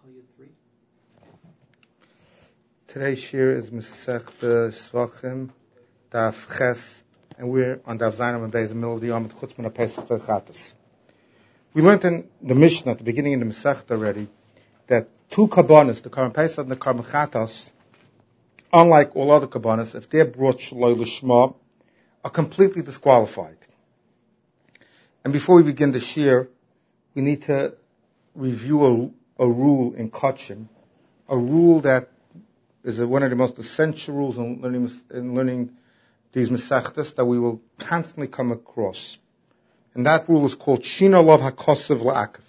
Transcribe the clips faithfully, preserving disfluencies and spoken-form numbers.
Today's shir is Masechta Shvachim, Daf Ches, and we're on Daf Zayin and Beis, the middle of the Yom Chutz Min HaPesach V'Chatas. We learned in the Mishnah at the beginning of the Masechta already that two kabbanas, the Karban Pesach and the Karban Chatas, unlike all other kabbanas, if they're brought Shaloi L'Shma, are completely disqualified. And before we begin the shir, we need to review a, a rule in Kachim, a rule that is one of the most essential rules in learning, in learning these Masechtas that we will constantly come across. And that rule is called Shina Lov HaKosev La'akev.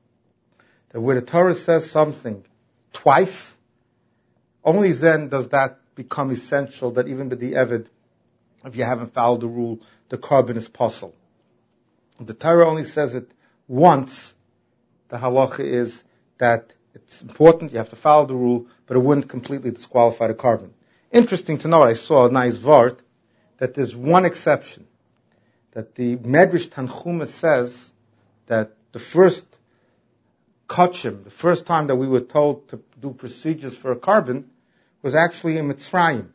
That where the Torah says something twice, only then does that become essential, that even with the Eved, if you haven't followed the rule, the carbon is possible. If the Torah only says it once, the halacha is that it's important, you have to follow the rule, but it wouldn't completely disqualify the carbon. Interesting to note, I saw a nice vart, that there's one exception. That the Medrash Tanchuma says that the first kachim, the first time that we were told to do procedures for a carbon, was actually in Mitzrayim,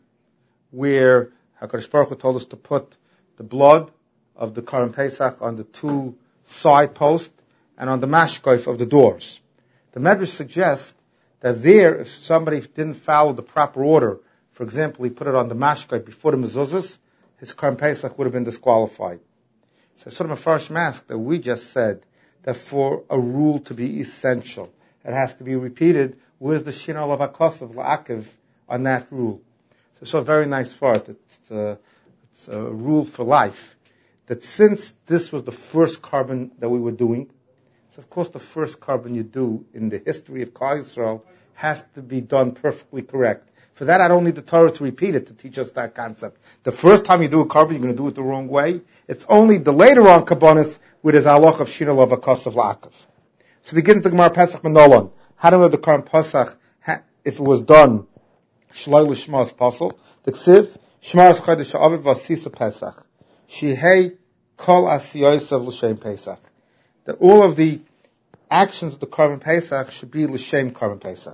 where HaKadosh Baruch Hu told us to put the blood of the Karban Pesach on the two side posts and on the mashkoif of the doors. The Medrash suggests that there, if somebody didn't follow the proper order, for example, he put it on the mashkoif before the mezuzahs, his Karban Pesach would have been disqualified. So sort of a first mask that we just said that for a rule to be essential, it has to be repeated. Where's the Shina Lov HaKosev La'akev on that rule? So it's a very nice part. It's a, it's a rule for life. That since this was the first carbon that we were doing, so of course the first carbon you do in the history of Klal Yisrael has to be done perfectly correct. For that I don't need the Torah to repeat it to teach us that concept. The first time you do a carbon, you're going to do it the wrong way. It's only the later on kabbanas where there's halach of Shina Lov HaKosev La'akev. So begins the Gemara Pesach Menolon. How do we know the Karban Pesach, if it was done, Shloi L'Shma is possible? The Ksiv, Shema es Chodesh HaAviv V'Asisa Pesach. Shehei Kol Asiyosav L'Shem Pesach. That all of the actions of the Karban Pesach should be L'Shem Karban Pesach.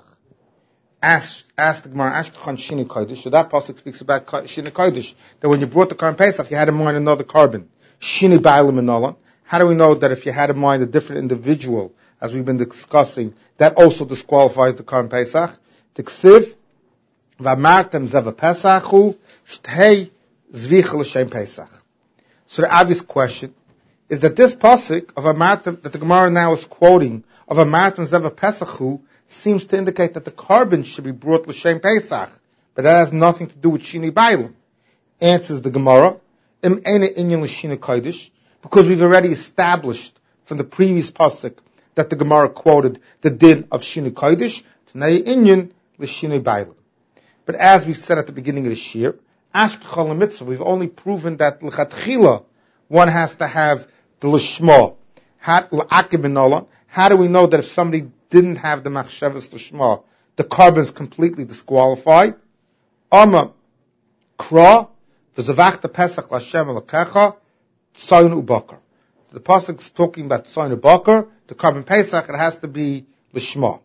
Ask, ask the Gemara, Ashkechan Shini Kodesh. So that pasuk speaks about Shini Kodesh. That when you brought the Karban Pesach, you had in mind another carbon. Shini Ba'alim Enolan. How do we know that if you had in mind a different individual, as we've been discussing, that also disqualifies the Karban Pesach? The Ksiv, V'amartem Zeva Pesachu, Shtei Zvicha L'Shem Pesach. So the obvious question is that this pasuk of Amartem, that the Gemara now is quoting, of Amartem Zeva Pesachu, seems to indicate that the carbon should be brought L'Shem Pesach, but that has nothing to do with Shini Bailim. Answers the Gemara, Im Eina Inyan L'Shini Kodesh, because we've already established from the previous pasuk that the Gemara quoted the din of Shini Kodesh, T'nei Inyan L'Shini Bailim. But as we said at the beginning of the shir, Ashkechal Mitzvah, we've only proven that L'chatchila, one has to have the L'Shma. L'Akev B'Nolan. How do we know that if somebody didn't have the Machshavas L'Shma, the carbon is completely disqualified? Amma Kra, V'Zavachta Pesach L'Hashem L'Kecha, Tzayin Ubakar. The pasuk is talking about Tzayin Ubakar, the Karban Pesach, it has to be L'Shma.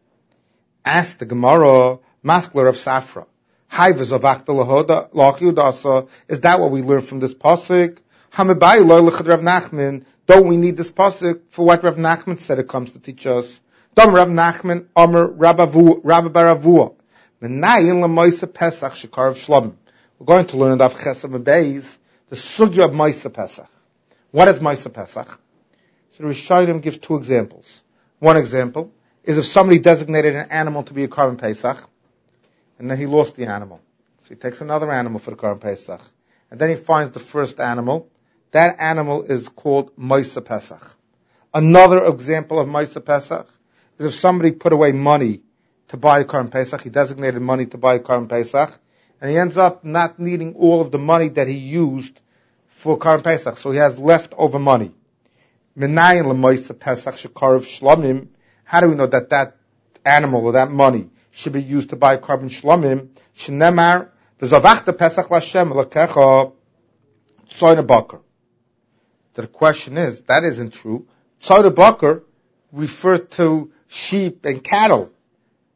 Ask the Gemara, Maskler of Safra. Hi V'Zavachta L'Hoda, L'Achiyudasa, is that what we learn from this pasuk? Hamabai Lo L'Chad Rav Nachman, don't we need this pasuk for what Rav Nachman said it comes to teach us? Dom Rav Nachman, Amr Rabba Baravua. Menayin L'Moisa Pesach Shekarav Shlomim. We're going to learn about Chesed Beis, the sugya of Moisa Pesach. What is Moisa Pesach? So the Rishonim gives two examples. One example is if somebody designated an animal to be a Karban Pesach, and then he lost the animal. So he takes another animal for the Karban Pesach. And then he finds the first animal. That animal is called Moisa Pesach. Another example of Moisa Pesach is if somebody put away money to buy a Karban Pesach, he designated money to buy a Karban Pesach, and he ends up not needing all of the money that he used for Karban Pesach, so he has leftover money. Menayin L'Moisa Pesach Shekarav Shlomim. How do we know that that animal or that money should be used to buy Karban Shlomim? Shenemar V'Zavachta Pesach L'Hashem L'Kecha Tzayin Ubakar. The question is, that isn't true. Tzayin Ubakar refers to sheep and cattle.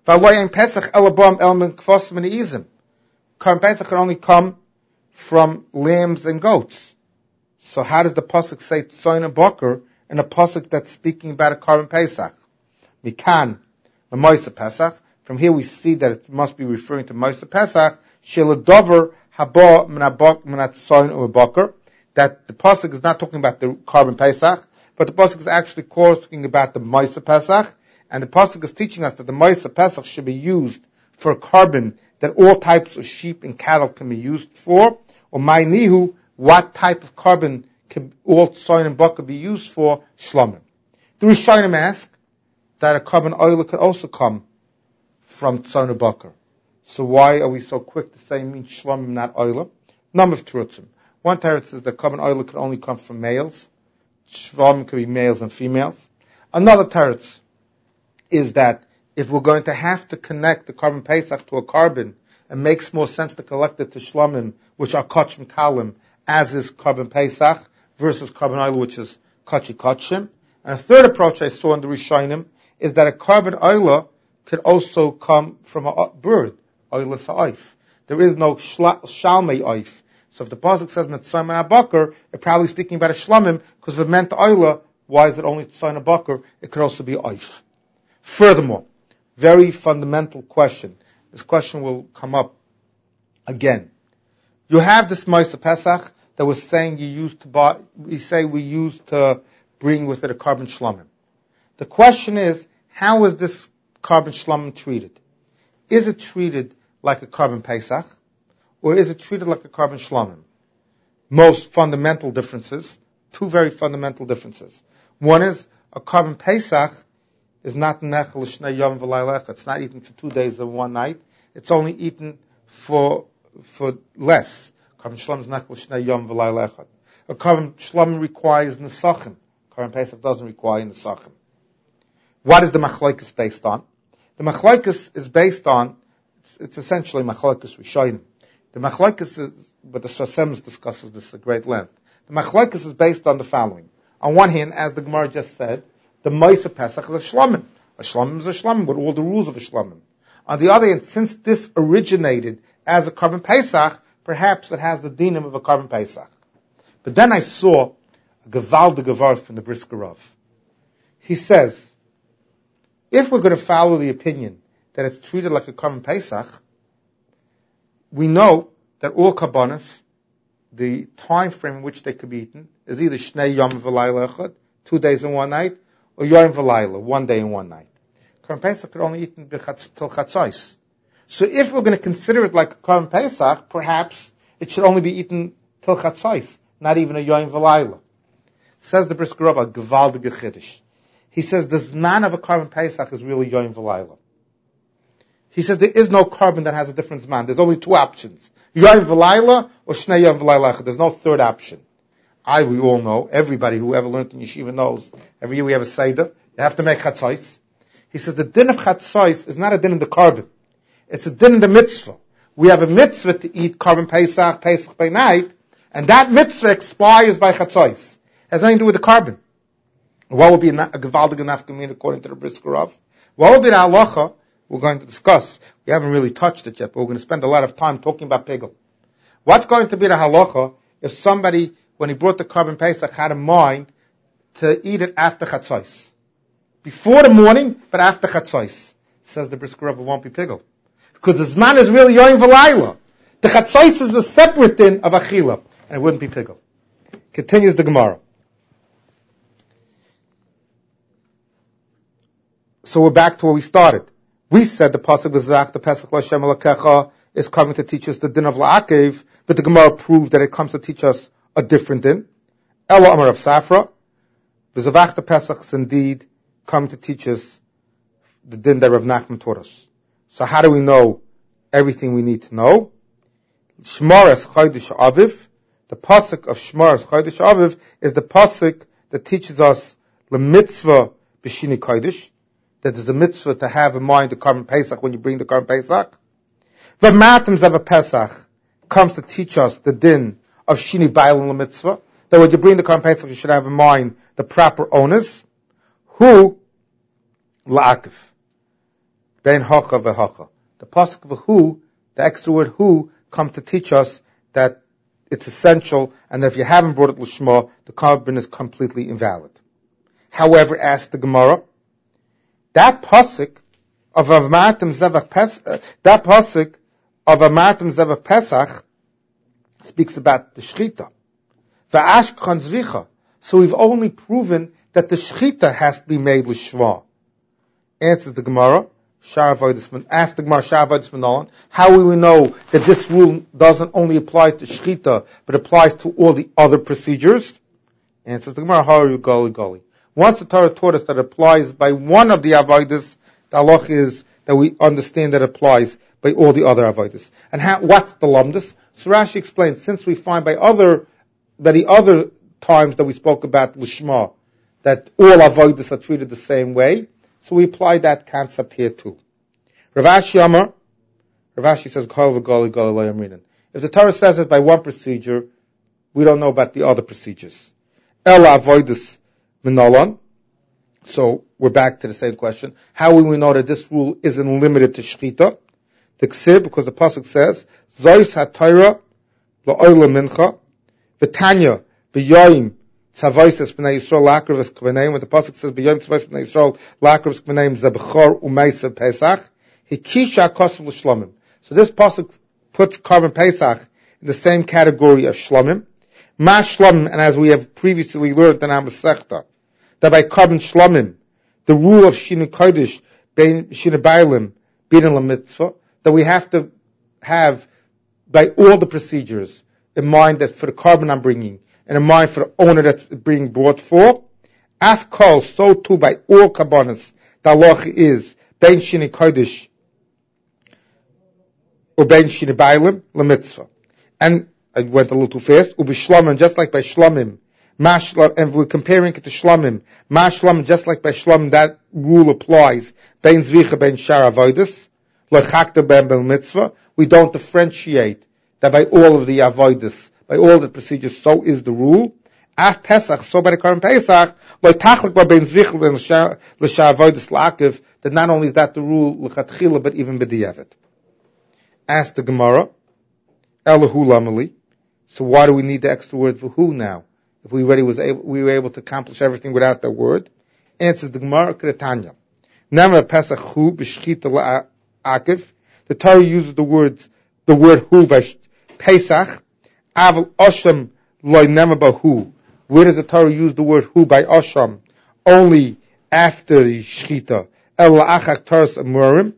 V'aloyim Pesach elabam elmen kfosim and izim. Korban Pesach can only come from lambs and goats. So how does the pasuk say tzoyin and boker in a pasuk that's speaking about a Korban Pesach? Mikan, the Moisa Pesach. From here we see that it must be referring to Moisa Pesach. Sheladover haba minat tzoyin u'boker. That the pasuk is not talking about the Korban Pesach, but the pasuk is actually talking about the Moisa Pesach. And the pasuk is teaching us that the Moisa Pesach should be used for a carbon that all types of sheep and cattle can be used for. Or ma'inihu, what type of carbon can all tzoyin and boker be used for? Shlomim. The Rishonim ask that a carbon oil could also come from tzoyin and boker. So why are we so quick to say mean shlomim, not oil? Number of terutzim. One teretz is that carbon oil could only come from males. Shlamim could be males and females. Another teretz is that if we're going to have to connect the Korban Pesach to a carbon, it makes more sense to collect it to Shlomim, which are Kachim Kalim, as is Korban Pesach, versus Korban Oil, which is Kachi Kachim. And a third approach I saw in the Rishonim is that a Korban Oil could also come from a bird, Oil Sa'if. There is no Shalmei Oif. So if the pasuk says Mitzvah Abakar, it's probably speaking about a Shlomim, because if it meant Oila, why is it only Tzayna Bakar? It could also be Oif. Furthermore, very fundamental question. This question will come up again. You have this Moisa Pesach that was saying you used to buy, we say we used to bring with it a carbon shlomim. The question is, how is this carbon shlomim treated? Is it treated like a carbon Pesach, or is it treated like a carbon shlomim? Most fundamental differences, two very fundamental differences. One is, a carbon Pesach is not nechel shnei yom v'layla. It's not eaten for two days and one night. It's only eaten for for less. Carbon shlom is nechel shnei yom v'layla. A carbon shlom requires nesachim. Carbon Pesach doesn't require nesachim. What is the machlokes based on? The machlokes is based on, it's, it's essentially machlokes rishonim. The machlokes is, but the Sasems discusses this at great length. The machlokes is based on the following. On one hand, as the Gemara just said, the Moisa Pesach is a shlomim. A shlomim is a shlomim with all the rules of a shlomim. On the other hand, since this originated as a carbon Pesach, perhaps it has the dinim of a carbon Pesach. But then I saw a gevaldige gevar from the Brisker Rav. He says, if we're going to follow the opinion that it's treated like a carbon Pesach, we know that all karbanos, the time frame in which they could be eaten, is either shnei yom v'layla echad, two days and one night, or yom v'layla, one day and one night. Korban Pesach could only eat till chatzos. So if we're going to consider it like a Korban Pesach, perhaps it should only be eaten till chatzos, not even a yom v'layla. Says the Brisker Rav, a gevaldige chiddush. He says the zman of a Korban Pesach is really yom v'layla. He says there is no carbon that has a different zman. There's only two options. Yom v'layla or shnei yom v'layla. There's no third option. I, we all know, everybody who ever learned in yeshiva knows, every year we have a seder, you have to make chatzos. He says the din of chatzos is not a din in the carbon. It's a din in the mitzvah. We have a mitzvah to eat carbon Pesach, Pesach by night, and that mitzvah expires by chatzos. It has nothing to do with the carbon. What would be a gevaldige nafkamin according to the Brisker Rav? What would be the halacha? We're going to discuss. We haven't really touched it yet, but we're going to spend a lot of time talking about pigel. What's going to be the halacha if somebody, when he brought the carbon Pesach, had in mind to eat it after chatzos? Before the morning, but after chatzos. Says the Brisker Rav, it won't be pigel. Because the zman is really yom v'layla. The chatzos is a separate din of achila, and it wouldn't be pigel. Continues the Gemara. So we're back to where we started. We said the pasuk v'zach the Pesach l'Hashem Elokecha is coming to teach us the din of la'akev, but the Gemara proved that it comes to teach us a different din. Ela Amar of Safra, v'zavach the Pesach is indeed coming to teach us the din that Rav Nachman taught us. So how do we know everything we need to know? Shmoras Chodesh Aviv, the pasuk of Shmoras Chodesh Aviv is the pasuk that teaches us the mitzvah b'shini kodesh, that there's a mitzvah to have in mind the carbon Pesach when you bring the carbon Pesach. The Matam Zav Pesach comes to teach us the din of Shini Bailam mitzvah, that when you bring the carbon Pesach you should have in mind the proper owners, who la'akiv. bein hacha v'hacha. The pasuk of hu, the extra word hu, come to teach us that it's essential, and that if you haven't brought it l'shma, the carbon is completely invalid. However, asked the Gemara, that pasuk of Amartem Zevach Pesach, that pasuk of Amartem Zevach Pesach speaks about the shchita. Va'ash khan zricha. So we've only proven that the shchita has to be made l'shva. Answers the Gemara, ask the Gemara, how will we know that this rule doesn't only apply to shchita, but applies to all the other procedures? Answers the Gemara, Haru Gali Gali. Once the Torah taught us that it applies by one of the avodas, the halach is that we understand that it applies by all the other avodas. And how, what's the lamdas? So Rashi explains, since we find by other, by the other times that we spoke about l'shma, that all avodas are treated the same way, so we apply that concept here too. Rav Ashi Amar, Rav Ashi says, if the Torah says it by one procedure, we don't know about the other procedures. Ela avodas minolan. So we're back to the same question. How will we know that this rule isn't limited to shchita? The ksir, because the pasuk says, Zois ha-Torah la'oila mincha, v'tanya b'yoyim tzavaises b'nei Yisrael lakrav k'b'neim. When the pasuk says, b'yoyim tzavaises b'nei Yisrael lakrav k'b'neim zebechor u'meisa pesach, hikisha kosav l'shlomim. So this pasuk puts carbon pesach in the same category of shlomim. Ma shlomim, and as we have previously learned in our Masechta, that by carbon shlomim, the rule of shinu kodesh, bein shinu bailim, bidin la-mitzvah, that we have to have, by all the procedures, in mind that for the carbon I'm bringing, and in mind for the owner that's being brought for, af kol, so too by all karbonos, the halacha is, bein shinu kodesh, or bein shinu bailim, la-mitzvah. And I went a little too fast, ubishlomim, just like by shlomim, Mashlam, and we're comparing it to Shlomim. Mashlam, just like by Shlomim, that rule applies. Bein Zvicha, bein Shar Avodas, Lechakta ben Bel Mitzvah. We don't differentiate that by all of the Avodas, by all the procedures, so is the rule. Af Pesach, so by the current Pesach, Lechachlik ba bein Zvicha, bein Shar Avodas La'akiv, that not only is that the rule, Lechatchila, but even B'di'evet. Ask the Gemara, Elahu Lamali. So why do we need the extra word for who now? If we already was able, we were able to accomplish everything without that word. Answers the Gemara, Ketanya. Nama Pesach hu b'shchita la'akiv. The Torah uses the words, the word hu by Pesach. Aval osham loy nema b'hu. Where does the Torah use the word hu by osham? Only after the shchita. El la'achak Toras amurim.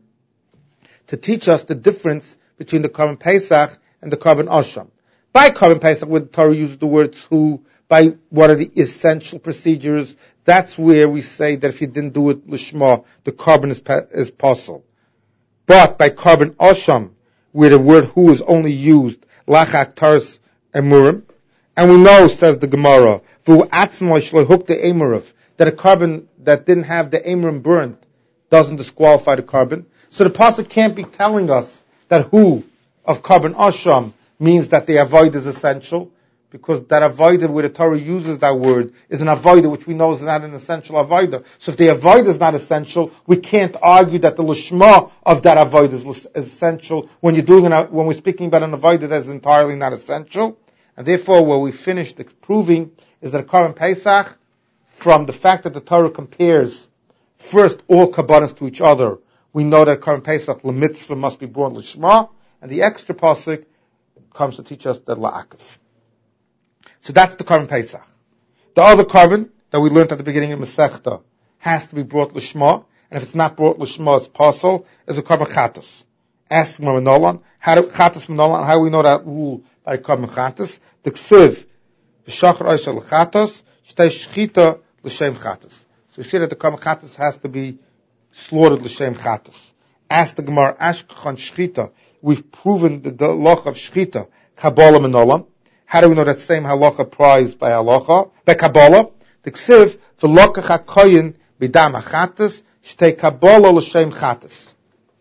To teach us the difference between the carbon Pesach and the carbon osham. By carbon Pesach, where the Torah uses the words hu, by one of the essential procedures, that's where we say that if you didn't do it lishma, the carbon is is possible. But by carbon osham, where the word hu is only used, lachak Toras emurim, and we know, says the Gemara, vu atzmoi shlohuk the emurav, that a carbon that didn't have the emurim burnt doesn't disqualify the carbon. So the pasuk can't be telling us that hu of carbon osham means that the avoid is essential, because that avoida where the Torah uses that word is an avoida which we know is not an essential avoida. So if the avoida is not essential, we can't argue that the lishma of that avoida is, is essential when you're doing an, when we're speaking about an avoida that is entirely not essential. And therefore, what we finished proving is that a carbon Pesach, from the fact that the Torah compares first all kabbanas to each other, we know that carbon Pesach l'mitzvah must be brought lishma, and the extra pasuk comes to teach us that la'akiv. So that's the carbon Pesach. The other carbon that we learned at the beginning of Masechta has to be brought l'shma, and if it's not brought l'shma, it's possible, is a carbon chatos. Ask Manolan, how do chatos Manolan, how do we know that rule by carbon chatos? The ksiv, v'shachar oisha l'chatos, shtei shchita l'shem chatos. So we see that the carbon chatos has to be slaughtered l'shem chatos. Ask the Gemara, ashkachan shchita, we've proven the, the loch of shchita, kabbalah Manolan. How do we know that same halacha applies by halacha? By Kabbalah, the ksiv, v'lokach hakoyin b'dam hachatas, shtei Kabbalah l'shem chatas.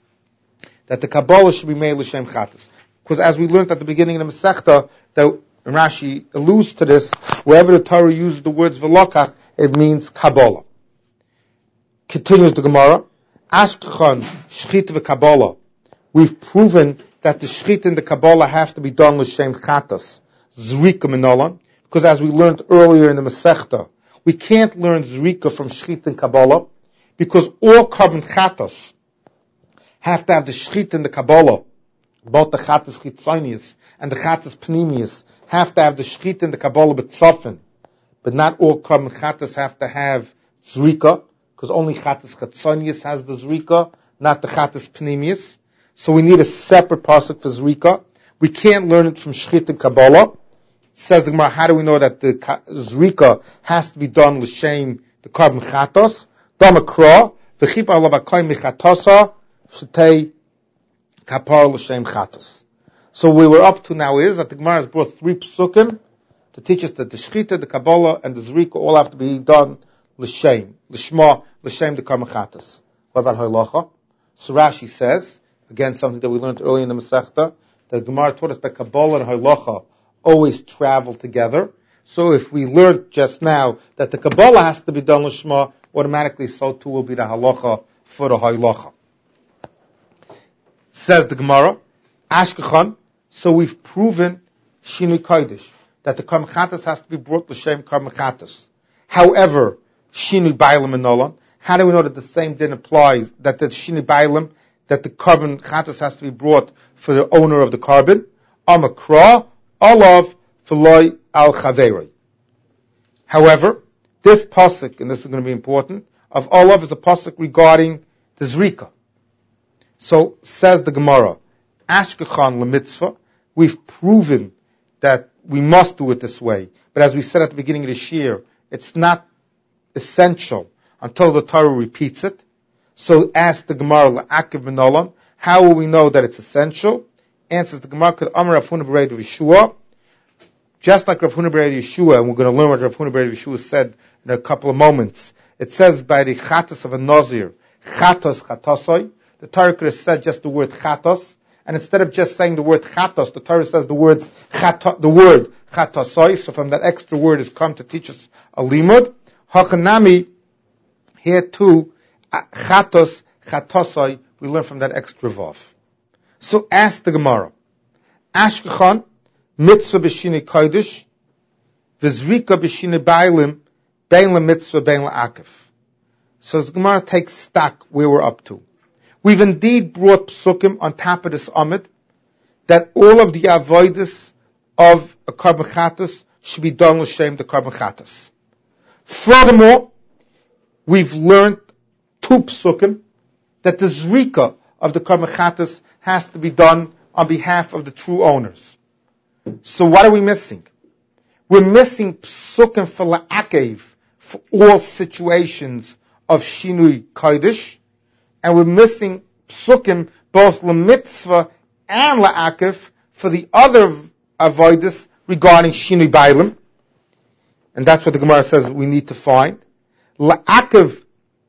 That the Kabbalah should be made l'shem chatas. Because as we learned at the beginning of the Masechta, that Rashi alludes to this, wherever the Torah uses the words v'lokach, it means Kabbalah. Continues the Gemara, Ashkechon, Shchit v'Kabbalah. We've proven that the Shchit and the Kabbalah have to be done l'shem chatos, Zrika minolan, because as we learned earlier in the Masechta, we can't learn Zrika from Shchit and Kabbalah, because all carbon chatos have to have the Shchit and the Kabbalah, both the chatos chitzonius and the chatos pnimius, have to have the Shchit and the Kabbalah b'tzofin, but not all carbon chatos have to have Zrika, because only chatos chitzonius has the Zrika, not the chatos pnimius. So we need a separate pasuk for Zrika. We can't learn it from Shchit and Kabbalah. Says the Gemara, how do we know that the Zrika has to be done l'shem the carbon chatos? Damakra, v'chipa alabakai michatosa, shetei kapar l'shem chatos. So what we're up to now is that the Gemara has brought three psukim to teach us that the Shchita, the Kabbalah, and the Zrika all have to be done l'shem, l'shma, l'shem the carbon chatos. What about halacha? So Rashi says, again, something that we learned earlier in the Masechta, the Gemara taught us that Kabbalah and halacha always travel together. So if we learned just now that the Kabbalah has to be done l'shma, automatically so too will be the halacha for the halacha. Says the Gemara, Ashkechan, so we've proven Shinui Kodesh, that the Karm Chatas has to be brought l'shem Karm Chatas. However, Shinui Bailam and Nolan, how do we know that the same din applies, that the Shinui Bailam, that the carbon chatas has to be brought for the owner of the carbon? Amakra, olav, v'loy al chaveroi. However, this pasuk, and this is going to be important, of olav is a pasuk regarding the zrika. So, says the Gemara, Ashkechan lemitzvah, we've proven that we must do it this way. But as we said at the beginning of this year, it's not essential until the Torah repeats it. So ask the Gemara, La'akiv v'nolan, how will we know that it's essential? Answers the Gemara, K'd Amar Rav Huna b'Reid Yeshua, just like Rav Huna b'Reid Yeshua, and we're going to learn what Rav Huna b'Reid Yeshua said in a couple of moments. It says by the chatos of a nazir, chatos chatosoi, the Torah could have said just the word chatos, and instead of just saying the word chatos, the Torah says the words chato, the word chatosoi, so from that extra word has come to teach us a limud. Hachanami, here too, chatos, chatosoi, we learn from that extra vav. So ask the Gemara, Ashkechan, mitzvah b'shini kodesh, v'zrika b'shini bailim, bein la mitzvah, bein la akif. So the Gemara takes stock where we're up to. We've indeed brought psukim on top of this amid, that all of the avoidus of a carbon chatas should be done l'shem the carbon chatas. Furthermore, we've learned two psukim that the zrika of the carbon chatas has to be done on behalf of the true owners. So what are we missing? We're missing psukim for la'akev for all situations of shinui kodesh, and we're missing psukim both lemitzvah and la'akev for the other avoidus regarding shinui bailim, and that's what the Gemara says we need to find. La'akev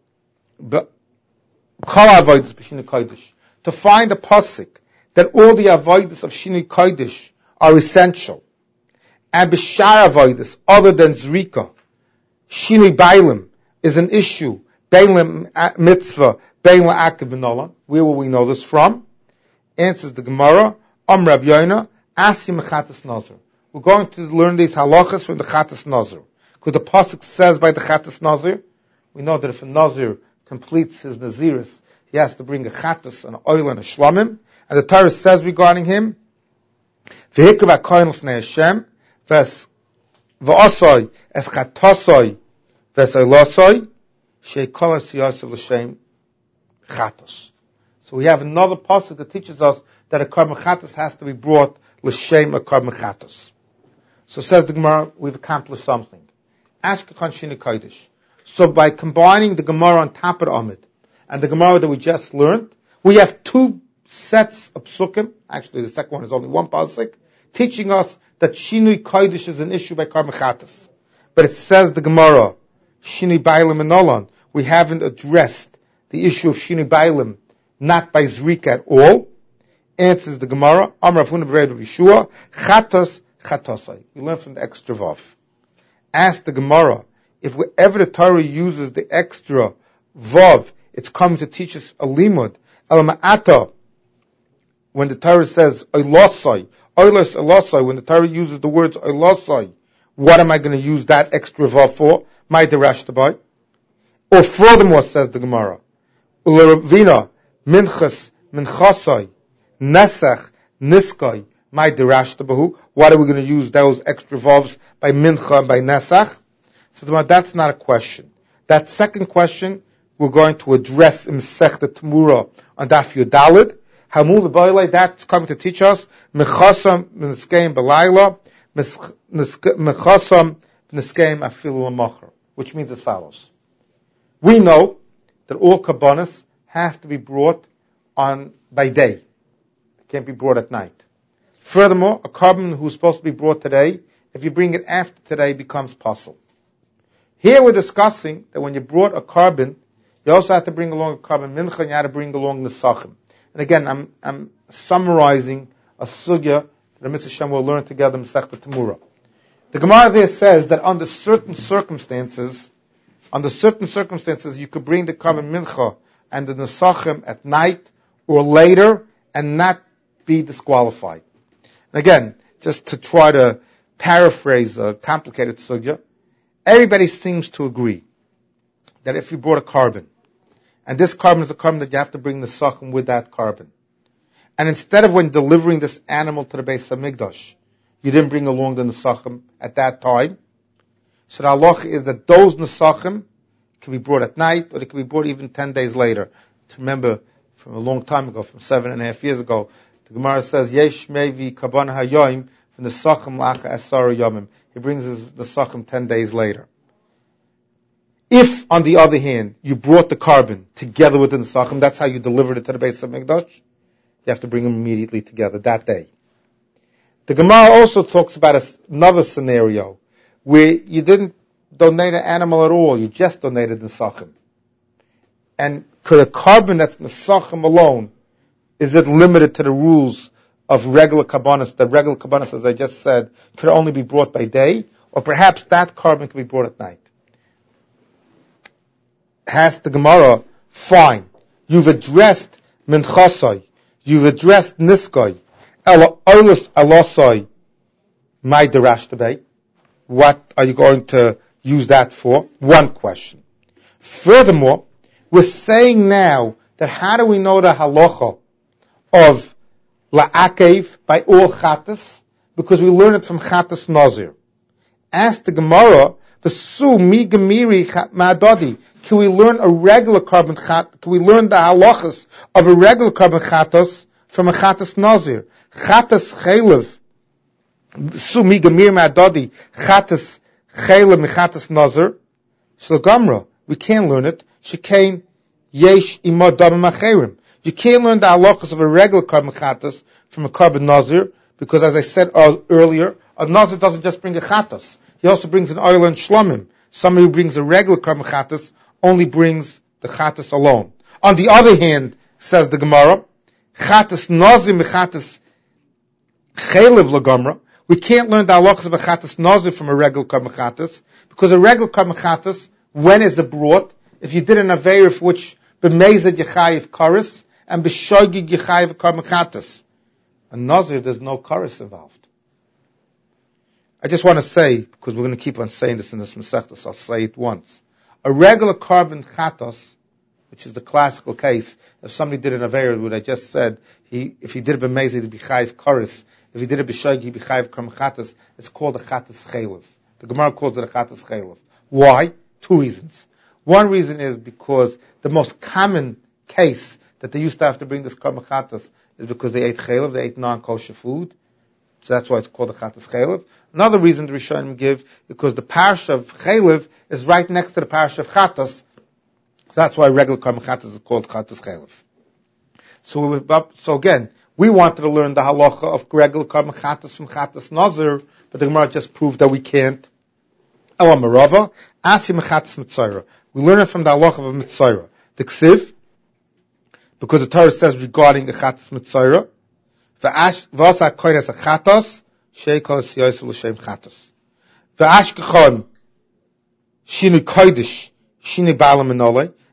kol avoidus b'shinui kodesh, to find a pasuk that all the avoidus of shinui kodesh are essential, and b'shar avoidus other than zrika, shinui bailim is an issue. Bein mitzvah, bein la'akev b'nolan. Where will we know this from? Answers the Gemara, Am Rab Yoina, Asim Chatas Nazir. We're going to learn these halachas from the Chatas Nazir. Because the pasuk says by the Chatas Nazir, we know that if a Nazir completes his Naziris, he has to bring a Chatas, an oil, and a shlamim. And the Torah says regarding him, V'hikra v'akoyin l'fnei Hashem, v'es v'osoi es chatosoi v'es oilosoi, so we have another pasuk that teaches us that a carbon chatas has to be brought l'shem a carbon chatas. So says the Gemara, we've accomplished something. Ashkechan shini kodesh. So by combining the Gemara on top of the Amid and the Gemara that we just learned, we have two sets of psukim. Actually, the second one is only one pasuk, teaching us that shinui kodesh is an issue by carbon chatas. But it says the Gemara, Shini Bailim and Nolan, we haven't addressed the issue of Shini Bailim, not by Zrika at all. Answers the Gemara, Amar Rav Huna b'Reid Yeshua, Chatos, Chatosai. We learn from the extra vav. Ask the Gemara, if wherever the Torah uses the extra vav, It's coming to teach us a limud. El ma'ata, when the Torah says oilosai, oilos elosai, when the Torah uses the words oilosai, what am I going to use that extra vav for? My derashtabai. Or furthermore, says the Gemara, uleravina, minchas, minchasai, nesach, niskai, my derashtabahu. What are we going to use those extra vavs by mincha and by nesach? So that's not a question. That second question we're going to address in Masechta Tamura on Daf Yudalid. Hamul B'Bailei, that's coming to teach us Mechasam V'Niskeim B'Layla, Mechasam V'Niskeim Afilu L'Machar, which means as follows. We know that all kabbanas have to be brought on by day. It can't be brought at night. Furthermore, a carbon who's supposed to be brought today, if you bring it after today, becomes possible. Here we're discussing that when you brought a carbon, you also have to bring along a carbon mincha, and you have to bring along the sachim. And again, I'm, I'm summarizing a sugya that Mister Shem will learn together in Masechta Tamura. The Gemara there says that under certain circumstances, under certain circumstances, you could bring the carbon mincha and the nesachim at night or later and not be disqualified. And again, just to try to paraphrase a complicated sugya, everybody seems to agree that if you brought a carbon, and this carbon is a carbon that you have to bring the sachim with that carbon, and instead of when delivering this animal to the Beis HaMikdash, you didn't bring along the nesachim at that time, so the halacha is that those nesachim can be brought at night, or they can be brought even ten days later. To remember, from a long time ago, from seven and a half years ago, the Gemara says, Yesh mevi kabana hayoim from the sachim lacha asara yomim. He brings his, the sachim ten days later. If, on the other hand, you brought the carbon together with the nesachim, that's how you delivered it to the Beis HaMikdash, you have to bring them immediately together that day. The Gemara also talks about a, another scenario where you didn't donate an animal at all, you just donated nesachim. And could a carbon that's nesachim alone, is it limited to the rules of regular kabbanas? The regular kabbanas, as I just said, could only be brought by day, or perhaps that carbon could be brought at night. Has the Gemara, fine, you've addressed minchasai, you've addressed niskai, oilus alosai, my derashtabei. What are you going to use that for? One question. Furthermore, we're saying now that how do we know the halacha of la'akev by all chatas? Because we learn it from chatas nazir. Ask the Gemara, the su mi gemiri ma'adadi. Can we learn a regular carbon chat? Can we learn the halachas of a regular carbon chatas from a chatas nazir? Chatas chaylev, su mi gemiri ma'adadi, chatas chaylev mechatas nazir. Shlogamra, we can't learn it. Shekain yesh imod damim acherim. You can't learn the halachas of a regular carbon chatas from a carbon nazir, because as I said earlier, a nazir doesn't just bring a chatas. He also brings an oil and shlomim. Somebody who brings a regular carbon chatas only brings the chatas alone. On the other hand, says the Gemara, chatas nazir mechatas chaylev lagamra. We can't learn the halachas of a chatas nazir from a regular carbon chatas, because a regular carbon chatas, when is it brought? If you did an aveir for which b'mezed yechayiv karis and b'shoigig yechayiv carbon chatas. A nazir, there's no karis involved. I just want to say, because we're going to keep on saying this in this Masechta, so I'll say it once. A regular carbon chatos, which is the classical case, if somebody did an aveir, what I just said, he, if he did it b'mezed, it'd be chayiv karis. If he did it b'shoigig, he'd be chayiv carbon chatas. It's called a chatas chaylev. The Gemara calls it a chatas chaylev. Why? Two reasons. One reason is because the most common case that they used to have to bring this carbon chatas is because they ate chaylev, they ate non-kosher food. So that's why it's called a chatas chaylev. Another reason the Rishonim give, because the parsha of chaylev is right next to the parsha of chatas. So that's why regular carbon chatas is called chatas chaylev. So we were, so again, we wanted to learn the halacha of regular carbon chatas from chatas nazir, but the Gemara just proved that we can't. Ela marava, asi mechatas mitzayra. We learn it from the halacha of a mitzayra. The ksiv, because the Torah says regarding the chatas mitzayra, v'asa koyres a chatos, sheikos yoysu l'shem chatos. V'ashkechon, shinu koydish, shinu ba'ala menole.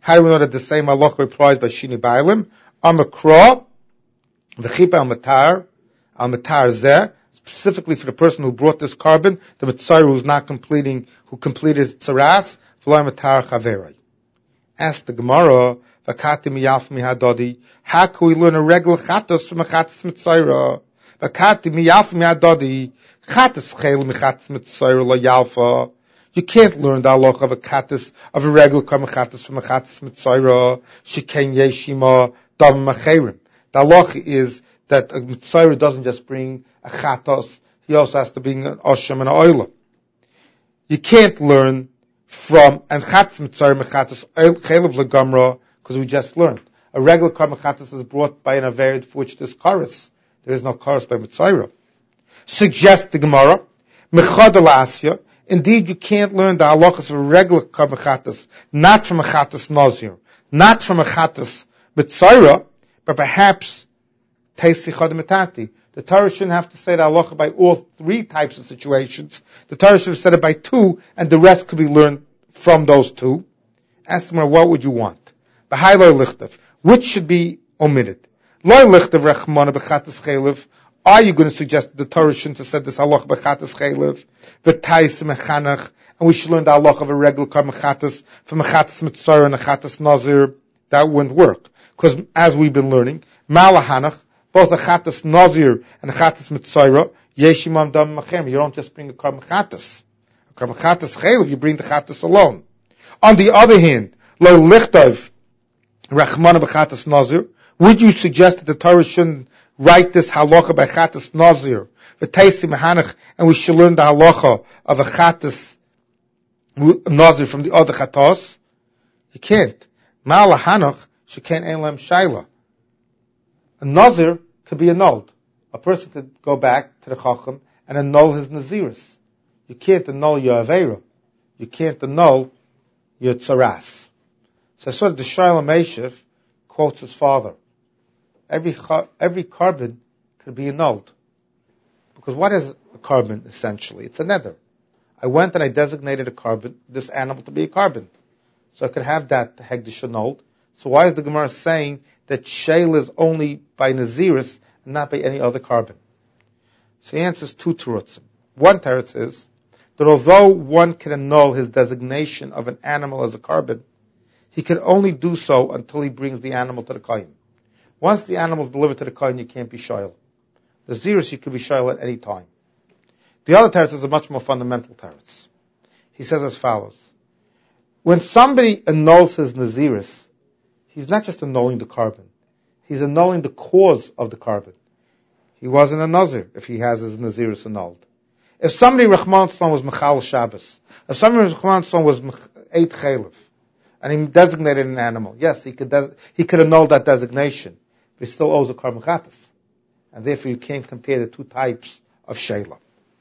How do we know that the same halacha applies by Shini Bailim? Amakra, v'chipa al-matar, al-matar zeh, specifically for the person who brought this carbon, the Mitzayir who's not completing, who completed his tzaras, v'lo matar chaverei. Ask the Gemara, v'kati miyaf mihadodi, how can we learn a regular chatos from a chatos Mitzayir? V'kati miyaf mihadodi, chatos chel michatos Mitzayir lo yalfa. You can't learn the halacha of a chatos, of a regular carbon chatos from a chatos Mitzayir, sheken yeshima, dam macherim. The halacha is that a Mitzayir doesn't just bring a chatos, he also has to bring an osham and an oila. You can't learn from, and chatos Mitzayir mechatos chelav legamra, because we just learned. A regular carbon chatos is brought by an aved for which there's chorus. There is no chorus by Mitzayir. Suggest the Gemara, mechad al-asya, indeed you can't learn the halachas of a regular carbon chatos, not from a chatos nazir, not from a chatos Mitzayir, but perhaps the Torah shouldn't have to say the halacha by all three types of situations. The Torah should have said it by two, and the rest could be learned from those two. Ask them, what would you want? Which should be omitted? Are you going to suggest that the Torah shouldn't have said this halacha by chatas chelev, and we should learn the halacha of a regular carbon chatas from a chatas mitzayir and a chatas nazir? That wouldn't work, because as we've been learning, malahanach, both a chatas nazir and a chatas mitzayra, yeshimam dam machem. You don't just bring a carbon chatas. A carbon chatas chaylev, you bring the chatas alone. On the other hand, lo lichtav rachmana b'chatas nazir. Would you suggest that the Torah shouldn't write this halacha by chatas nazir, v'teisi mehanach, and we should learn the halacha of a chatas nazir from the other chatos? You can't. Ma'al hanach sheken ein lem shayla. A nazir could be annulled. A person could go back to the Chacham and annul his Naziris. You can't annul your Aveira. You can't annul your Tzaras. So I saw that the Shalom Meshiv quotes his father. Every every carbon could be annulled. Because what is a carbon, essentially? It's a nether. I went and I designated a carbon, this animal to be a carbon. So I could have that Hegdish annulled. So why is the Gemara saying that Sheil is only by Naziris and not by any other carbon? So he answers two terutzim. One teretz is that although one can annul his designation of an animal as a carbon, he can only do so until he brings the animal to the kohen. Once the animal is delivered to the kohen, you can't be Sheil. The Naziris you can be Sheil at any time. The other teretz is a much more fundamental teretz. He says as follows. When somebody annuls his Naziris, he's not just annulling the carbon. He's annulling the cause of the carbon. He wasn't a Nazir if he has his Naziris annulled. If somebody, Rachman Tzlan, was Mechal Shabbos, if somebody, Rachman Tzlan, was Eit Chaylev, and he designated an animal, yes, he could des- he could annul that designation, but he still owes a carbon chatas. And therefore you can't compare the two types of Sheila.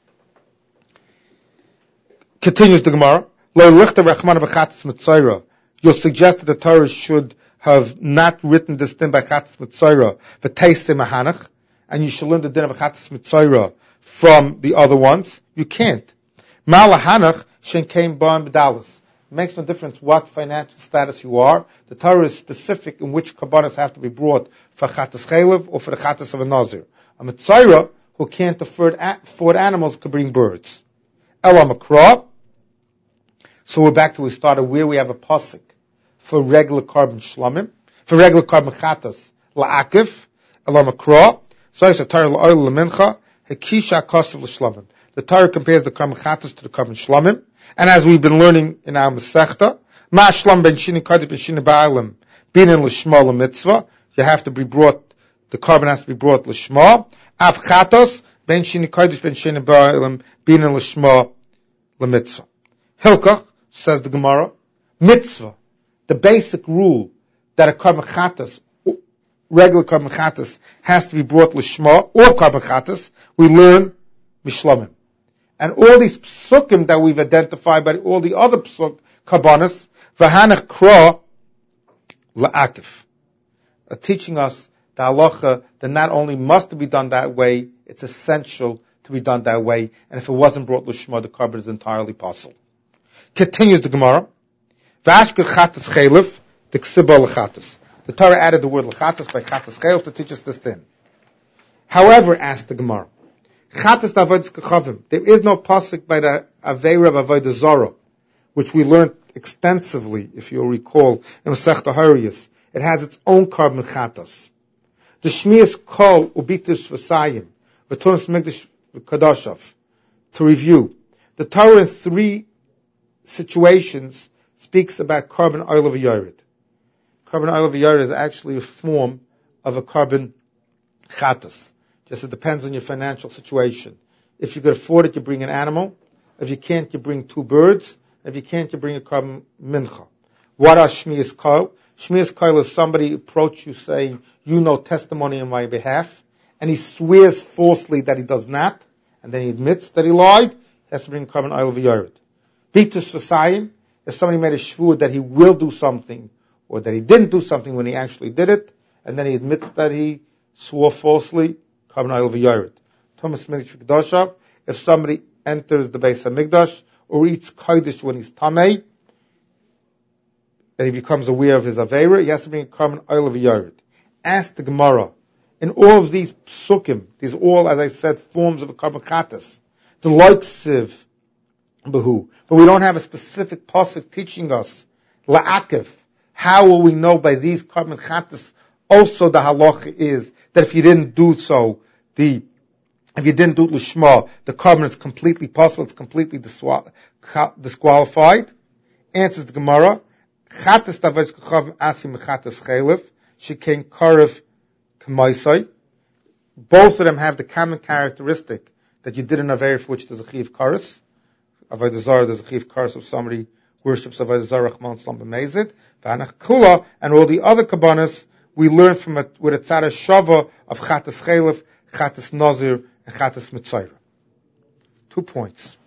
Continues the Gemara, Lo lichta Rachman b'chatas mitzayra. You'll suggest that the Torah should have not written this din by chatas mitzayra, v'teisei mahanach, and you should learn the din of chatas mitzayra from the other ones. You can't. Malahanach shen kein ba'am b'dalas. It makes no difference what financial status you are. The Torah is specific in which kabbanas have to be brought for chatas chaylev or for the chatas of a nazir. A mitzayra who can't afford, afford animals could bring birds. Ela makra. So we're back to where we started, where we have a pasuk for regular carbon shlamim, for regular carbon chatas, la'akif, ela makra. So it's a Torah la'oil l'mincha, hekisha kosev l'shlamim. The Torah compares the carbon chatas to the carbon shlamim, and as we've been learning in our Masechta, ma shlam ben shini kaddish ben shini ba'alim, binin l'shma l'mitzvah, you have to be brought, the carbon has to be brought l'shma, av chatos, ben shini kaddish ben shini ba'alim, binin l'shma l'mitzvah. Hilkach, says the Gemara, mitzvah, the basic rule that a carbon chatas, regular carbon chatas, has to be brought l'shma, or carbon chatas, we learn mishlamim. And all these psukim that we've identified by all the other psuk, karbanas, v'hanach kra la'akif, are teaching us the halacha that not only must it be done that way, it's essential to be done that way, and if it wasn't brought l'shma, the carbon is entirely possible. Continues the Gemara, v'ashkel chatas chaylev, the ksiba l'chatas. The Torah added the word l'chatas by chatas chayil to teach us this thing. However, asked the Gemara, chatas d'avodas kechavim. There is no pasuk by the aveira of avodah zara, which we learned extensively, if you'll recall, in Masechta Hariyas. It has its own carbon chatas. The shmias kol ubitus v'sayim v'tunas migdash v'kadashav. To review, the Torah in three situations speaks about carbon oil of a yared. Carbon oil of a yared is actually a form of a carbon chatas. Just it depends on your financial situation. If you could afford it, you bring an animal. If you can't, you bring two birds. If you can't, you bring a carbon mincha. What are shmias kol? Shmias kol is somebody approach you saying, you know testimony on my behalf, and he swears falsely that he does not, and then he admits that he lied, he has to bring carbon oil of a yared. Bitus v'sayim is somebody made a shvur that he will do something, or that he didn't do something when he actually did it, and then he admits that he swore falsely, carbon oil of a yared. Thomas Migdash v'kadashav, if somebody enters the Beis HaMikdash, or eats kodesh when he's tamei, and he becomes aware of his aveira, he has to bring a carbon oil of a yared. Ask the Gemara, in all of these psukim, these are all, as I said, forms of a carbon chatas, the like siv, behu, but we don't have a specific pasuk teaching us, la'akev, how will we know by these carbon chatas? Also the halacha is that if you didn't do so, the If you didn't do it l'shma, the carbon is completely possible, it's completely disqualified. Answers the Gemara, chatas tavos kachavim asim chatas chelif, shekain karev k'maisai. Both of them have the common characteristic that you did an aveir for which there's a chiv kares. Avodah zara, there's a chiv kares if somebody worships avodah zara, chman slam b'mezid, v'anach kula, and all the other kabbanas we learn from it with a tzara shava of chatas chelif, chatas nazir, and chatas mitzayra. Two points.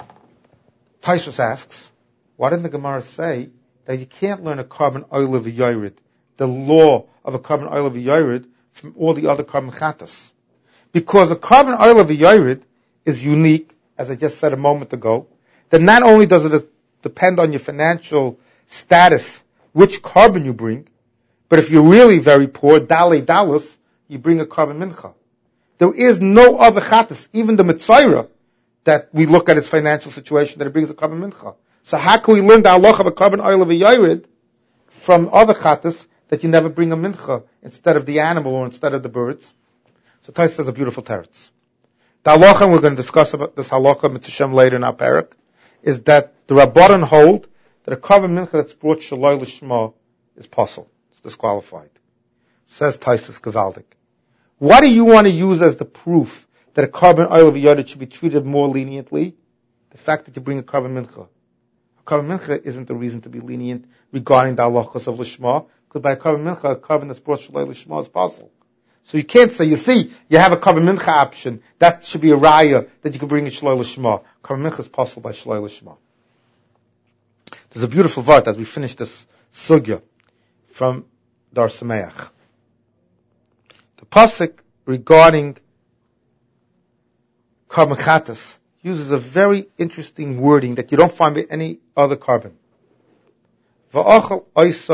Taisus asks, why didn't the Gemara say that you can't learn a carbon oil of a yared, the law of a carbon oil of a yared, from all the other carbon chatas? Because a carbon oil of a yared is unique, as I just said a moment ago, that not only does it depend on your financial status, which carbon you bring, but if you're really very poor, dale dalus, you bring a carbon mincha. There is no other chatas, even the mitzayra, that we look at his financial situation, that it brings a carbon mincha. So how can we learn the halacha of a carbon oil of a yared from other chatas that you never bring a mincha instead of the animal or instead of the birds? So Tais says a beautiful teretz. The halacha, and we're going to discuss about this halacha mitzvah later in our parak, is that the Rabbanan hold that a carbon mincha that's brought shaloi l'shma is possible. It's disqualified. Says Taisus Gavaldik. What do you want to use as the proof that a carbon oil of a yared should be treated more leniently? The fact that you bring a carbon mincha. A carbon mincha isn't the reason to be lenient regarding the halachas of l'shma, because by a carbon mincha, a carbon that's brought shaloi l'shma is possible. So you can't say, you see, you have a carbon mincha option, that should be a raya that you can bring a shaloi l'shma. Carbon mincha is possible by shaloi l'shma. There's a beautiful vart as we finish this sugya from Dar Sameach. The pasuk regarding carbon chatas uses a very interesting wording that you don't find with any other carbon. The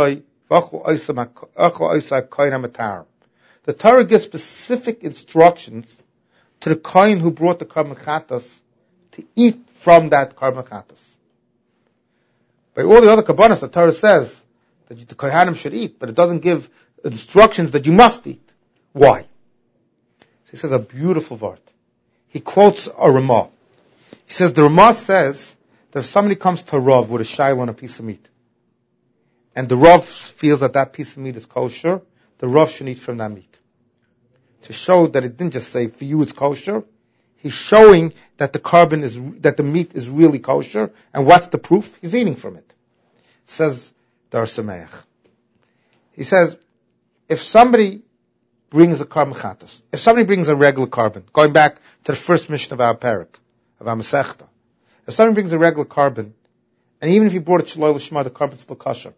Torah gives specific instructions to the kohen who brought the carbon chatas to eat from that carbon chatas. By all the other kabbanas, the Torah says that the kohanim should eat, but it doesn't give instructions that you must eat. Why? So he says a beautiful word. He quotes a Ramah. He says the Ramah says that if somebody comes to Rav with a shayla on a piece of meat, and the Rav feels that that piece of meat is kosher, the Rav should eat from that meat. To show that it didn't just say for you it's kosher, he's showing that the carbon is that the meat is really kosher, and what's the proof? He's eating from it. Says Dar Sameach. He says if somebody brings a carbon chatas. If somebody brings a regular carbon, going back to the first mission of our parak, of our Masechta, if somebody brings a regular carbon, and even if he brought it shaloi l'shma, the carbon's still kosher.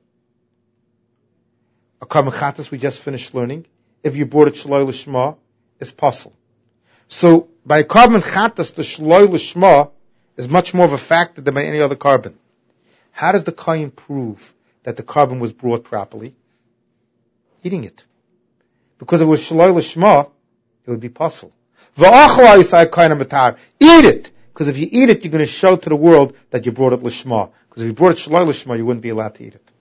A carbon chatas we just finished learning, if you brought it shaloi l'shma, is possible. So by a carbon chatas, the shaloi l'shma is much more of a factor than by any other carbon. How does the kohen prove that the carbon was brought properly? Eating it. Because if it was shaloi l'shma, it would be possible. Eat it! Because if you eat it, you're going to show to the world that you brought it l'shma. Because if you brought it shaloi l'shma, you wouldn't be allowed to eat it.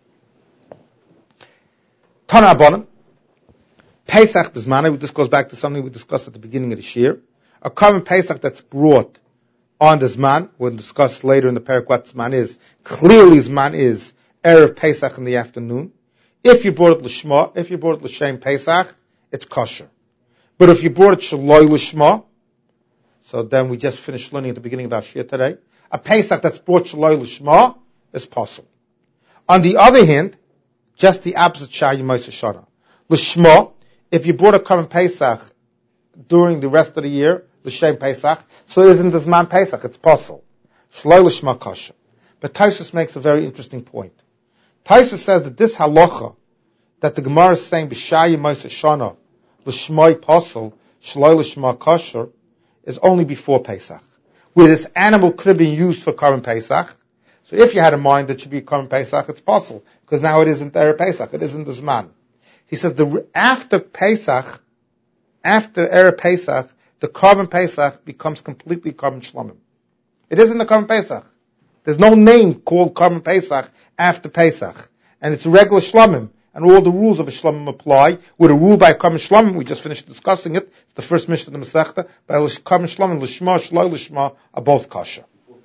Tana Abonim. Pesach Bismana, this goes back to something we discussed at the beginning of the year. A carbon Pesach that's brought on the Zman, we'll discuss later in the parak what Zman is. Clearly Zman is Erev Pesach in the afternoon. If you brought it L'Shma, if you brought it L'Shem Pesach, it's kosher. But if you brought it Shaloi L'Shma, so then we just finished learning at the beginning of our Shir today, a Pesach that's brought Shaloi L'Shma is possible. On the other hand, just the opposite Shah Yemais Shana. L'Shma, if you brought a carbon Pesach during the rest of the year, L'Shem Pesach, so it isn't the Zman Pesach, it's possible. Shloi L'Shma Kasha. But Taisus makes a very interesting point. Taisus says that this halacha, that the Gemara is saying, B'shai Yemais Shana, L'Shmoi Posel, Shloi L'Shma Kasha, is only before Pesach. Where this animal could have been used for Karban Pesach. So if you had in mind that it should be Karban Pesach, it's possible. Because now it isn't Erev Pesach, it isn't the Zman. He says, the, after Pesach, after Erev Pesach, the Karban Pesach becomes completely Karban Shlomim. It isn't the Karban Pesach. There's no name called Karban Pesach after Pesach. And it's regular Shlomim. And all the rules of a Shlomim apply. With a rule by Karban Shlomim, we just finished discussing it. It's the first mission of the Masechta. By Karban Shlomim, Lishma, Shloi Lishma are both kosher.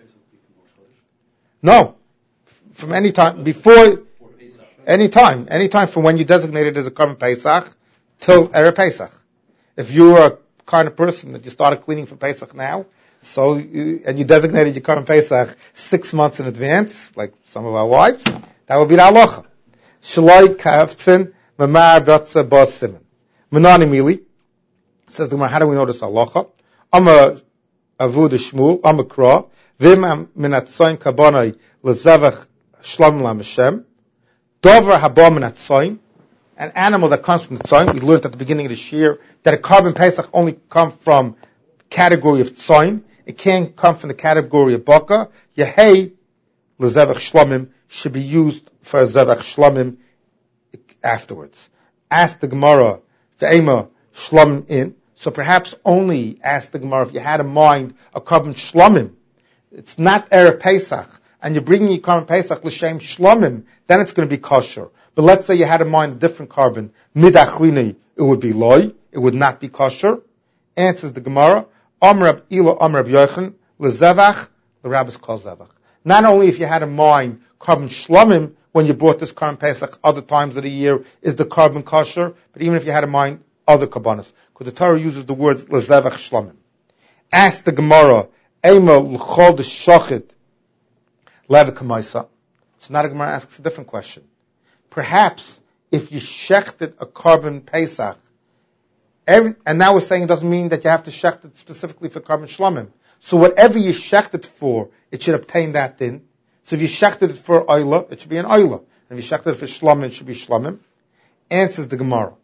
No. From any time, before, any time, any time from when you designate it as a Karban Pesach till Erev Pesach. If you are a kind of person that you started cleaning for Pesach now, so you, and you designated your Karban Pesach six months in advance, like some of our wives, that would be the halacha. Shaloi kaftzin mamar batza bas siman. Menani mili says the Gemara. How do we know this halacha? Amma avud shmul amma kra vim minatzayin kabonai lezavach shlam lamashem dover haba minatzayin. An animal that comes from the tzayin. We learned at the beginning of this year that a Karban Pesach only comes from the category of tzayin. It can't come from the category of baka. Yehei lezevach shlamim should be used for a zevach shlamim afterwards. Ask the Gemara ve'ema shlamim in. So perhaps only ask the Gemara if you had in mind a Karban shlamim. It's not Erev Pesach, and you're bringing your Karban Pesach l'shem shlamim. Then it's going to be kosher. But let's say you had in mind a different carbon, midachrini, it would be loy, it would not be kosher. Answers the Gemara, Amrab Ila Amrab Yochanan, lezevach, the rabbis call zevach. Not only if you had in mind carbon shlamim when you brought this Karban Pesach other times of the year is the carbon kosher, but even if you had in mind other karbanos, because the Torah uses the words lezevach shlamim. Ask the Gemara, Ema l'chol d'shachit levekamaisa. So now the Gemara asks a different question. Perhaps if you shechted a Karban Pesach, every, and now we're saying it doesn't mean that you have to shecht it specifically for Karban Shlomim. So whatever you shecht it for, it should obtain that din. So if you shechted it for Oila, it should be an Oila. And if you shechted it for Shlomim, it should be Shlomim. Answers the Gemara.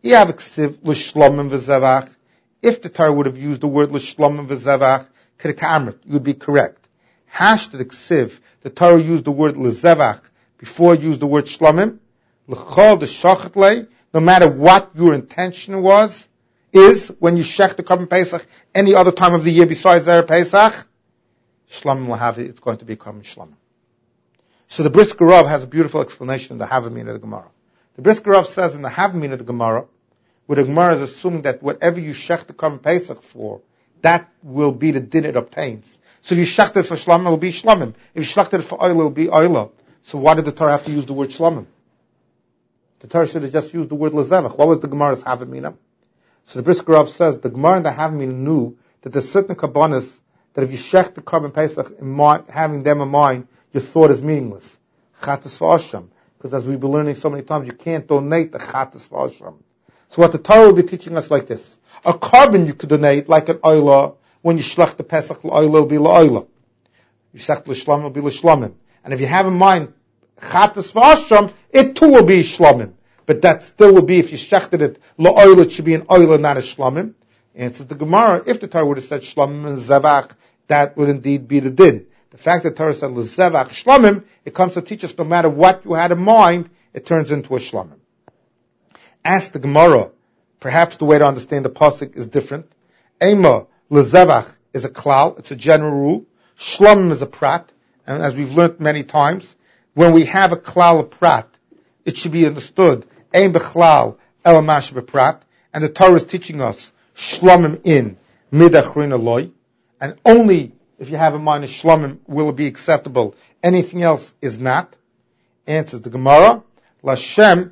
If the Torah would have used the word L'Shlomim v'zevach, you would be correct. Hash the ksiv, the Torah used the word L'zevach before it used the word Shlomim. L'chol the shachatlei, no matter what your intention was, is when you shech the Karban Pesach any other time of the year besides Erev Pesach, Shlomim lahavi, it's going to be Karban Shlomim. So the Brisker Rav has a beautiful explanation in the Havamina of the Gemara. The Brisker Rav says in the Havamina of the Gemara, where the Gemara is assuming that whatever you shech the Karban Pesach for, that will be the din it obtains. So if you shechted it for Shlomim, it will be Shlomim. If you shechted it for Oila, it will be Oila. So why did the Torah have to use the word Shlomim? The Torah should have just used the word Lezevach. What was the Gemara's Havamina? So the Brisker Rav says the Gemara and the Havamina knew that there's certain kabbanis that if you shech the Karban Pesach, in mind, having them in mind, your thought is meaningless. Chatas v'asham. Because as we've been learning so many times, you can't donate the chatas v'asham. So what the Torah will be teaching us like this. A carbon you could donate like an oila, when you shlech the Pesach, l'oila will be l'oila. You shech l'shlamim will be l'shlamim. And if you have in mind chatas v'asham, it too will be shlamim. But that still will be, if you shechted it, l'oila, it should be an oila, not a shlamim. And it's the Gemara, if the Torah would have said shlamim and zavach, that would indeed be the din. The fact that Torah said l'zevach shlomim, it comes to teach us no matter what you had in mind, it turns into a shlomim. Ask the Gemara, perhaps the way to understand the pasuk is different. Ema l'zevach is a klal, it's a general rule. Shlomim is a prat, and as we've learned many times, when we have a klal, a prat, it should be understood. Ein bechlal elamash beprat, and the Torah is teaching us shlomim in midachrin aloy, and only if you have in mind a shlomim will it be acceptable. Anything else is not. Answers the Gemara, Lashem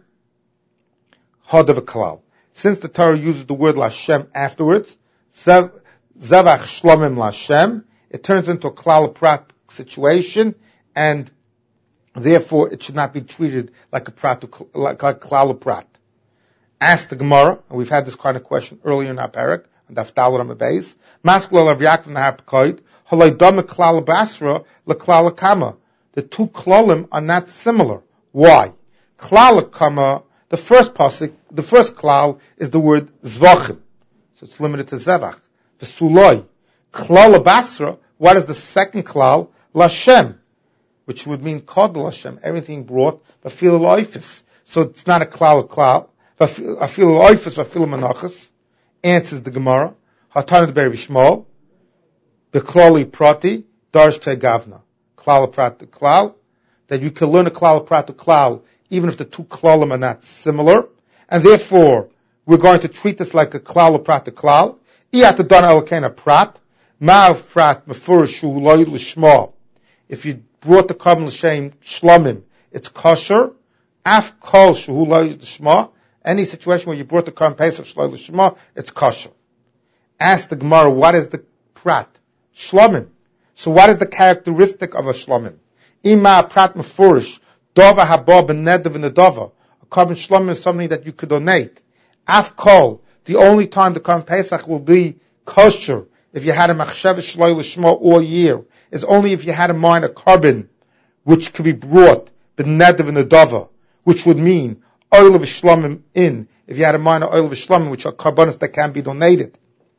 hadav klal. Since the Torah uses the word Lashem afterwards, Zavach shlomim Lashem, it turns into a klal prat situation, and therefore it should not be treated like a prat, like a klal prat. Ask the Gemara, and we've had this kind of question earlier in our parak, on Daf Daled on the base. Maskul of Yaakov Naharpakoid, Halaydam klal basra leklal kama. The two klalim are not similar. Why? Klal kama, the first pasuk, the first klal is the word zvachim, so it's limited to zevach. V'suloi, klal basra. What is the second klal? Lashem, which would mean kod Lashem, everything brought v'afil loifis. So it's not a klal klal. V'afil loifis v'afil menachas. Answers the Gemara. Hatanah Beri Bishmol. The klali prati darsh te gavna. Klal prat to klal. That you can learn a klal prat to klal even if the two klalim are not similar, and therefore we're going to treat this like a klal prat to klal. Iyat don elkena prat. Ma'av prat mefurishu loy lishma. If you brought the carbon l'shem shlomim, it's kosher. Af kol shu loy lishma. Any situation where you brought the carbon pesach shloy lishma, it's kosher. Ask the Gemara, what is the prat? Shlomim. So what is the characteristic of a shlomim? Ima prat mefurish dova haba b'nedav v'nedava. A carbon shlomim is something that you could donate. Af kol, the only time the carbon pesach will be kosher if you had a machshav shloy lishma all year is only if you had in mind a carbon which could be brought b'nedav v'nedava, which would mean oil of shlomim in, if you had in mind oil of shlomim, which are carbonates that can be donated.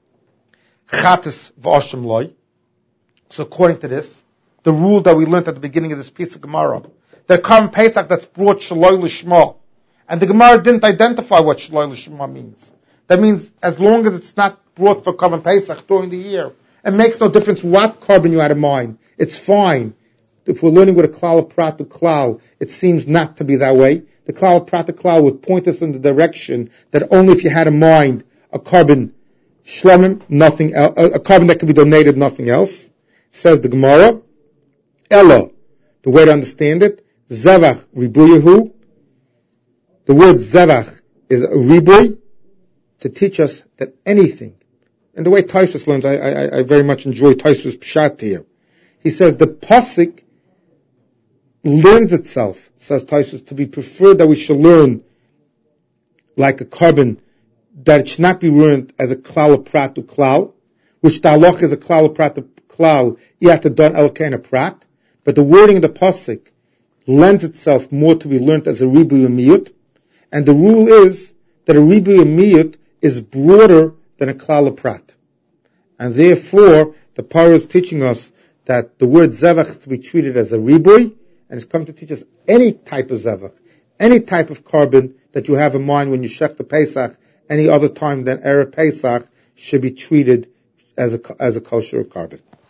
Chatas v'oshem loy. So according to this, the rule that we learned at the beginning of this piece of Gemara, that carbon pesach that's brought shloy l'shma, and the Gemara didn't identify what shloy l'shma means. That means as long as it's not brought for carbon pesach during the year, it makes no difference what carbon you had in mind. It's fine. If we're learning with a klal prat to klal, it seems not to be that way. The klal prat to klal would point us in the direction that only if you had in mind a carbon shlomim, nothing else, a carbon that can be donated, nothing else. Says the Gemara, Ella, the way to understand it, zevach ribuyahu. The word zevach is a ribuy to teach us that anything, and the way Taisus learns, I, I, I very much enjoy Taisus Pshat here. He says the pasuk lends itself, says Taisus, to be preferred that we should learn like a carbon, that it should not be learned as a klal prat to klal, which the halach is a klal prat to klal, yat don elkena prat, but the wording of the pasuk lends itself more to be learned as a ribu miyut, and the rule is that a ribu miyut is broader than a klal prat, and therefore the Parah is teaching us that the word zevach is to be treated as a ribuy, and it's come to teach us any type of zevach, any type of carbon that you have in mind when you shech the Pesach, any other time than Erev Pesach should be treated as a, as a kosher carbon.